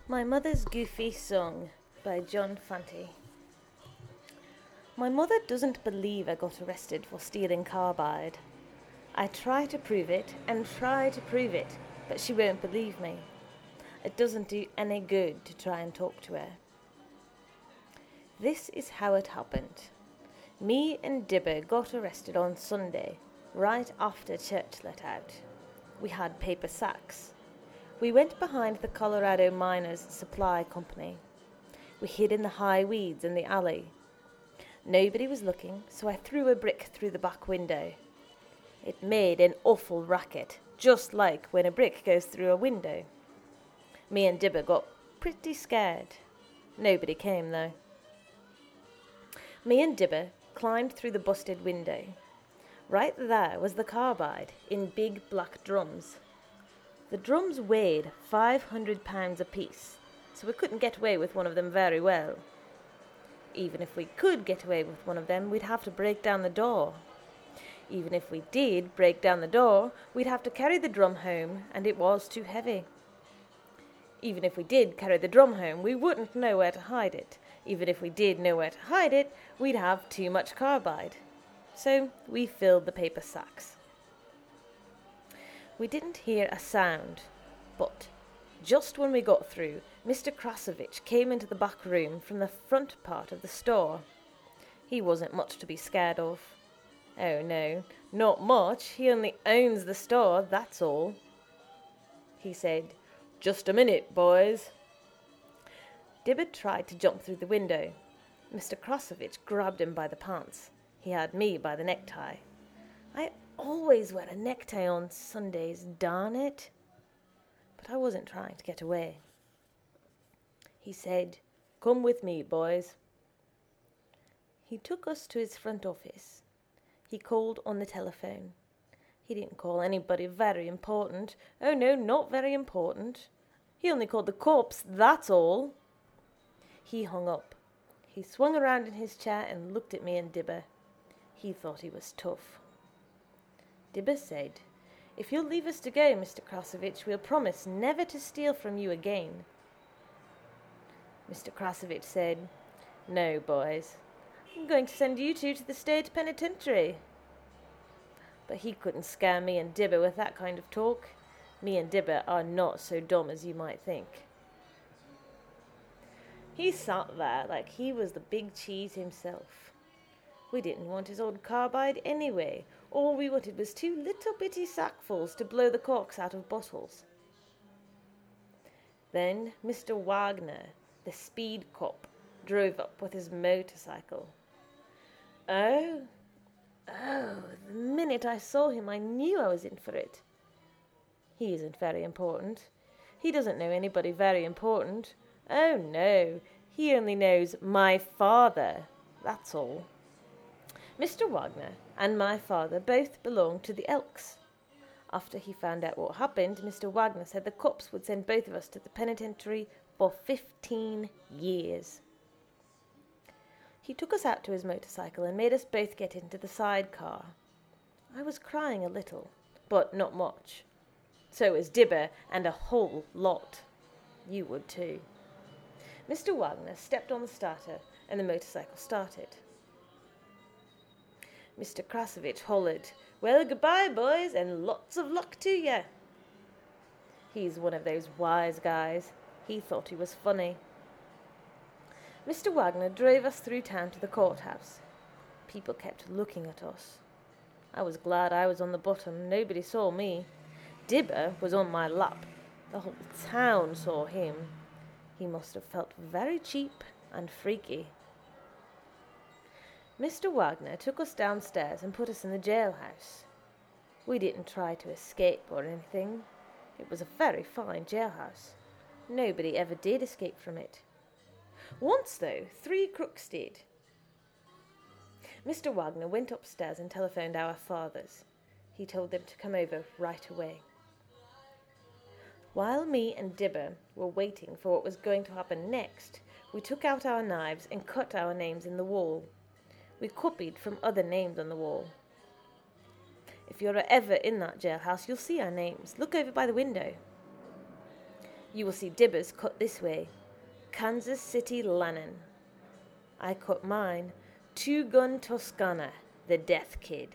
My Mother's Goofy Song by John Fante. My mother doesn't believe I got arrested for stealing carbide. I try to prove it and try to prove it, but she won't believe me. It doesn't do any good to try and talk to her. This is how it happened. Me and Dibber got arrested on Sunday, right after church let out. We had paper sacks. We went behind the Colorado Miners Supply Company. We hid in the high weeds in the alley. Nobody was looking, so I threw a brick through the back window. It made an awful racket, just like when a brick goes through a window. Me and Dibber got pretty scared. Nobody came, though. Me and Dibber climbed through the busted window. Right there was the carbide in big black drums. The drums weighed 500 pounds apiece, so we couldn't get away with one of them very well. Even if we could get away with one of them, we'd have to break down the door. Even if we did break down the door, we'd have to carry the drum home, and it was too heavy. Even if we did carry the drum home, we wouldn't know where to hide it. Even if we did know where to hide it, we'd have too much carbide. So we filled the paper sacks. We didn't hear a sound, but just when we got through, Mr. Krasovich came into the back room from the front part of the store. He wasn't much to be scared of. Oh no, not much. He only owns the store, that's all. He said, "Just a minute, boys." Dibber tried to jump through the window. Mr. Krasovich grabbed him by the pants. He had me by the necktie. I always wear a necktie on Sundays, darn it. But I wasn't trying to get away. He said, "Come with me, boys." He took us to his front office. He called on the telephone. He didn't call anybody very important. Oh no, not very important. He only called the cops, that's all. He hung up. He swung around in his chair and looked at me and Dibber. He thought he was tough. Dibber said, "If you'll leave us to go, Mr. Krasovich, we'll promise never to steal from you again." Mr. Krasovich said, "No, boys, I'm going to send you two to the state penitentiary." But he couldn't scare me and Dibber with that kind of talk. Me and Dibber are not so dumb as you might think. He sat there like he was the big cheese himself. We didn't want his old carbide anyway. All we wanted was 2 little bitty sackfuls to blow the corks out of bottles. Then Mr. Wagner, the speed cop, drove up with his motorcycle. Oh, the minute I saw him, I knew I was in for it. He isn't very important. He doesn't know anybody very important. Oh, no, he only knows my father, that's all. Mr. Wagner and my father both belonged to the Elks. After he found out what happened, Mr. Wagner said the cops would send both of us to the penitentiary for 15 years. He took us out to his motorcycle and made us both get into the sidecar. I was crying a little, but not much. So was Dibber, and a whole lot. You would too. Mr. Wagner stepped on the starter, and the motorcycle started. Mr. Krasovich hollered, "Well, goodbye, boys, and lots of luck to you." He's one of those wise guys. He thought he was funny. Mr. Wagner drove us through town to the courthouse. People kept looking at us. I was glad I was on the bottom. Nobody saw me. Dibber was on my lap. The whole town saw him. He must have felt very cheap and freaky. Mr. Wagner took us downstairs and put us in the jailhouse. We didn't try to escape or anything. It was a very fine jailhouse. Nobody ever did escape from it. Once, though, 3 crooks did. Mr. Wagner went upstairs and telephoned our fathers. He told them to come over right away. While me and Dibber were waiting for what was going to happen next, we took out our knives and cut our names in the wall. We copied from other names on the wall. If you're ever in that jailhouse, you'll see our names. Look over by the window. You will see Dibber's cut this way. Kansas City Lannon. I cut mine. 2-gun Toscana, the Death Kid.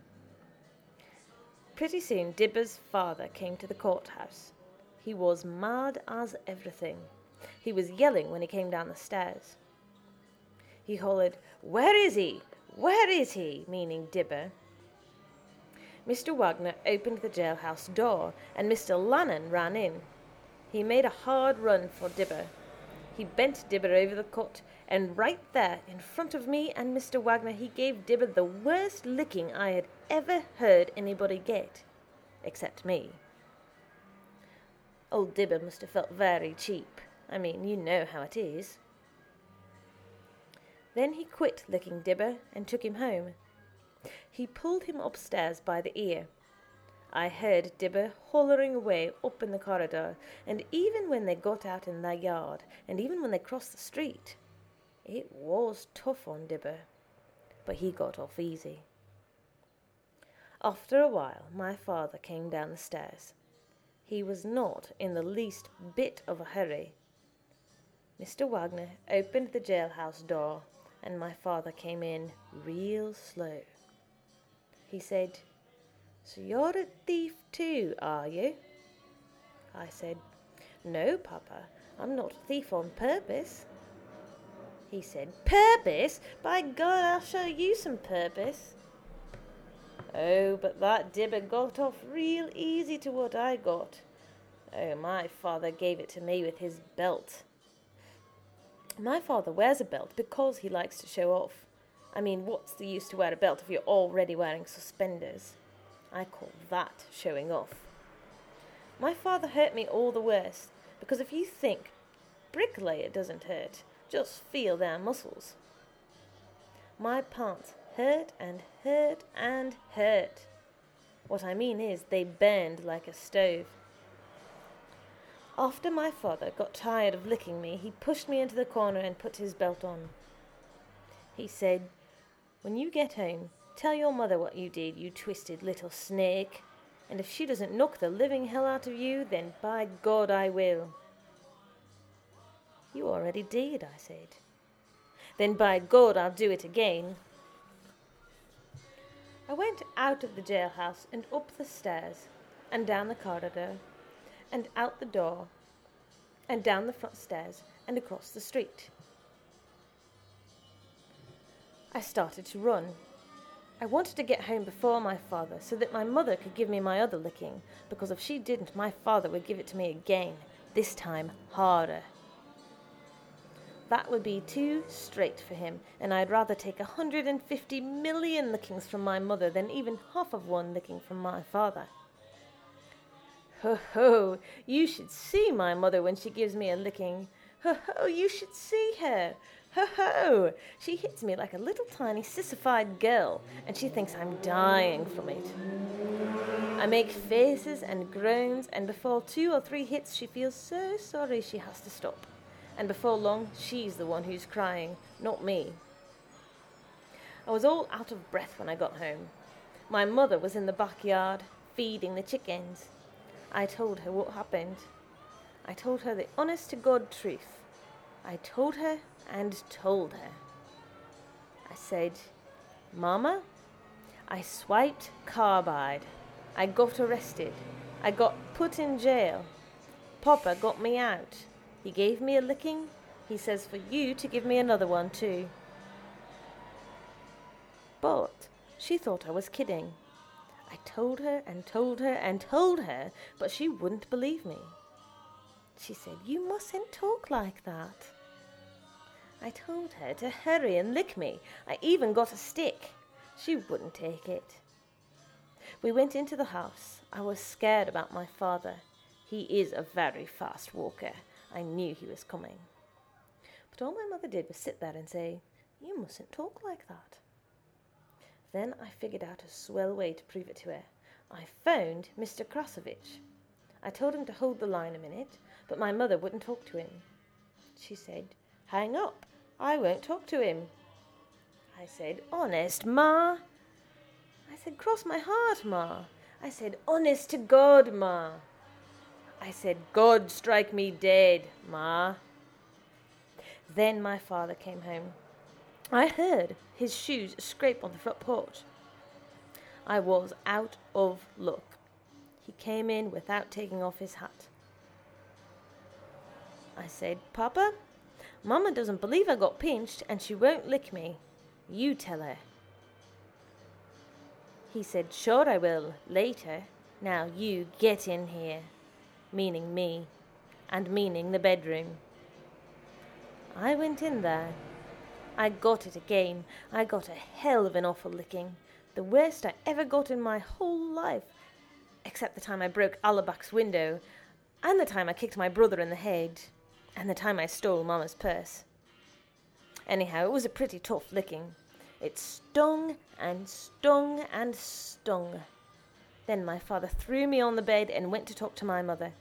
Pretty soon Dibber's father came to the courthouse. He was mad as everything. He was yelling when he came down the stairs. He hollered, "Where is he? Where is he?" meaning Dibber. Mr. Wagner opened the jailhouse door, and Mr. Lannon ran in. He made a hard run for Dibber. He bent Dibber over the cut, and right there, in front of me and Mr. Wagner, he gave Dibber the worst licking I had ever heard anybody get, except me. Old Dibber must have felt very cheap. I mean, you know how it is. Then he quit licking Dibber and took him home. He pulled him upstairs by the ear. I heard Dibber hollering away up in the corridor, and even when they got out in the yard, and even when they crossed the street, it was tough on Dibber, but he got off easy. After a while, my father came down the stairs. He was not in the least bit of a hurry. Mr. Wagner opened the jailhouse door, and my father came in real slow. He said, "So you're a thief too, are you?" I said, "No, Papa, I'm not a thief on purpose." He said, "Purpose? By God, I'll show you some purpose." Oh, but that Dibber got off real easy to what I got. Oh, my father gave it to me with his belt. My father wears a belt because he likes to show off. I mean, what's the use to wear a belt if you're already wearing suspenders? I call that showing off. My father hurt me all the worse, because if you think bricklayer doesn't hurt, just feel their muscles. My pants hurt and hurt and hurt. What I mean is they burned like a stove. After my father got tired of licking me, he pushed me into the corner and put his belt on. He said, "When you get home, tell your mother what you did, you twisted little snake. And if she doesn't knock the living hell out of you, then by God I will." "You already did," I said. "Then by God I'll do it again." I went out of the jailhouse and up the stairs and down the corridor and out the door and down the front stairs and across the street. I started to run. I wanted to get home before my father so that my mother could give me my other licking, because if she didn't, my father would give it to me again, this time harder. That would be too straight for him, and I'd rather take 150 million lickings from my mother than even half of one licking from my father. Ho ho, you should see my mother when she gives me a licking. Ho ho, you should see her. Ho ho, she hits me like a little tiny sissified girl, and she thinks I'm dying from it. I make faces and groans, and before 2 or 3 hits she feels so sorry she has to stop. And before long, she's the one who's crying, not me. I was all out of breath when I got home. My mother was in the backyard, feeding the chickens. I told her what happened. I told her the honest-to-God truth. I told her and told her. I said, "Mama, I swiped carbide. I got arrested. I got put in jail. Papa got me out. He gave me a licking. He says for you to give me another one too." But she thought I was kidding. I told her and told her and told her, but she wouldn't believe me. She said, "You mustn't talk like that." I told her to hurry and lick me. I even got a stick. She wouldn't take it. We went into the house. I was scared about my father. He is a very fast walker. I knew he was coming. But all my mother did was sit there and say, "You mustn't talk like that." Then I figured out a swell way to prove it to her. I phoned Mr. Krasovich. I told him to hold the line a minute, but my mother wouldn't talk to him. She said, "Hang up. I won't talk to him." I said, "Honest, Ma?" I said, "Cross my heart, Ma." I said, "Honest to God, Ma." I said, God strike me dead, Ma. Then my father came home. I heard his shoes scrape on the front porch. I was out of luck. He came in without taking off his hat. I said, Papa, Mama doesn't believe I got pinched and she won't lick me. You tell her. He said, sure I will, later. Now you get in here. Meaning me, and meaning the bedroom. I went in there. I got it again. I got a hell of an awful licking. The worst I ever got in my whole life. Except the time I broke Alabak's window, and the time I kicked my brother in the head, and the time I stole Mama's purse. Anyhow, it was a pretty tough licking. It stung and stung and stung. Then my father threw me on the bed and went to talk to my mother.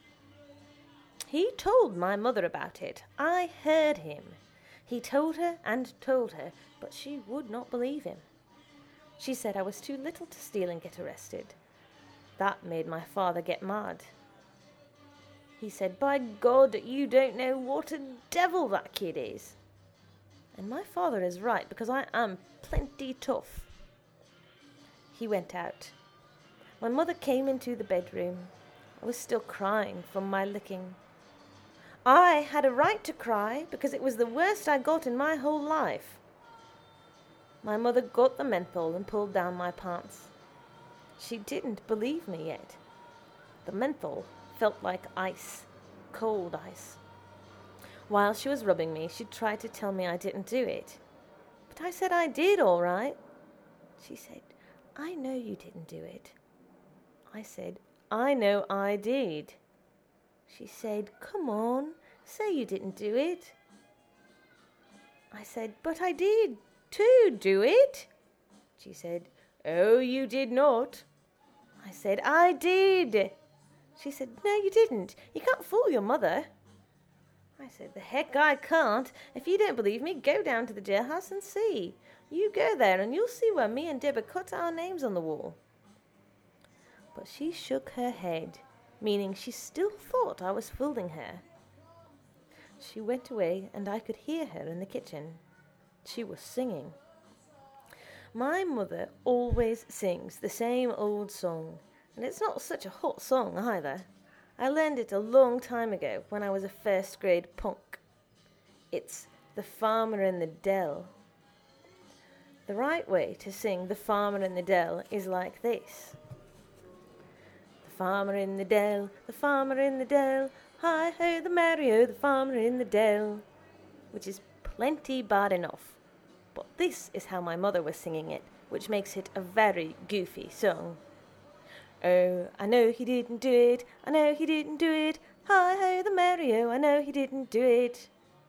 He told my mother about it. I heard him. He told her, but she would not believe him. She said I was too little to steal and get arrested. That made my father get mad. He said, by God, you don't know what a devil that kid is. And my father is right, because I am plenty tough. He went out. My mother came into the bedroom. I was still crying from my licking. I had a right to cry because it was the worst I got in my whole life. My mother got the menthol and pulled down my pants. She didn't believe me yet. The menthol felt like ice, cold ice. While she was rubbing me, she tried to tell me I didn't do it. But I said I did, all right. She said, I know you didn't do it. I said, I know I did. She said, come on, say you didn't do it. I said, but I did too do it. She said, oh, you did not. I said, I did. She said, no, you didn't. You can't fool your mother. I said, the heck I can't. If you don't believe me, go down to the jailhouse and see. You go there and you'll see where me and Deborah cut our names on the wall. But she shook her head, meaning she still thought I was fooling her. She went away and I could hear her in the kitchen. She was singing. My mother always sings the same old song, and it's not such a hot song either. I learned it a long time ago when I was a first grade punk. It's The Farmer in the Dell. The right way to sing The Farmer in the Dell is like this. The farmer in the dell, the farmer in the dell, hi-ho the merry-o, the farmer in the dell. Which is plenty bad enough. But this is how my mother was singing it, which makes it a very goofy song. Oh, I know he didn't do it, I know he didn't do it, hi-ho the merry-o, I know he didn't do it.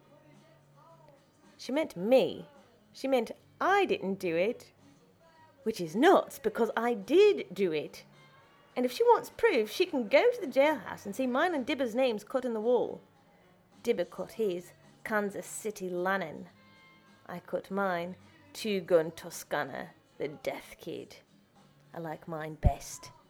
She meant me. She meant I didn't do it, which is nuts because I did do it. And if she wants proof, she can go to the jailhouse and see mine and Dibber's names cut in the wall. Dibber cut his, Kansas City Lannon. I cut mine, Two Gun Toscana, the Death Kid. I like mine best.